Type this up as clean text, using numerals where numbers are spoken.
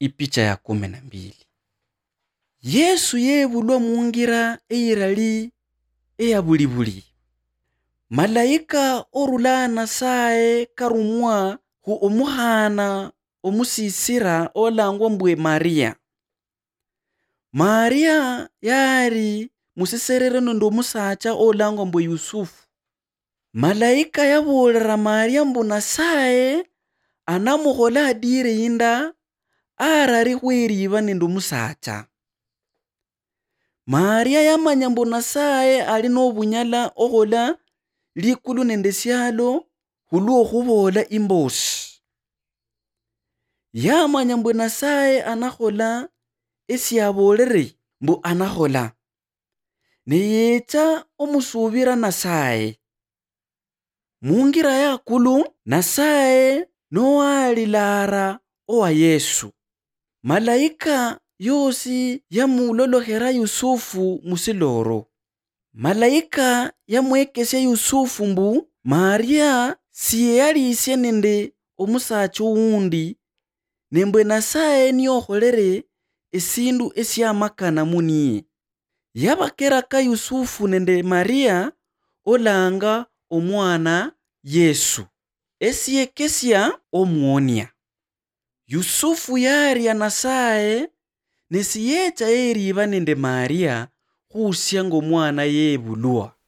Ipicha ya 12. Yesu yebulwa mungira eyirali eya bulibuli. Malaika orulana sae karumwa hu omuhana omusisira olangwa mbwe Maria. Maria yari musiserere ndo musacha olangwa mbwe Yusufu. Malaika yabulira Maria mbuna sae anamuhola adire inda arari hweriba nendo musacha. Maria yamanya mbuna sae ali n'obunyala ohola likulu nende syalo huluo hubola imbosi. Yamanya mbuna sae anahola esyabolere mbu anahola. Neyecha omusubira na sae. Mungira yakulu na sae noalilara owa Yesu. Malaika yosi yamulolohera Yusufu musiloro. Malaika yamwekesya Yusufu mbu Maria siye alisye nende omusacha uwundi nembwe na sae niyoholere esindu esyamakana muniye. Yabakeraka Yusufu nende Maria olanga omwana Yesu esyekesya omwonya. Yusufu yarya na sae nesiyecha eriba nende Maria husya ngo mwana yebulwa.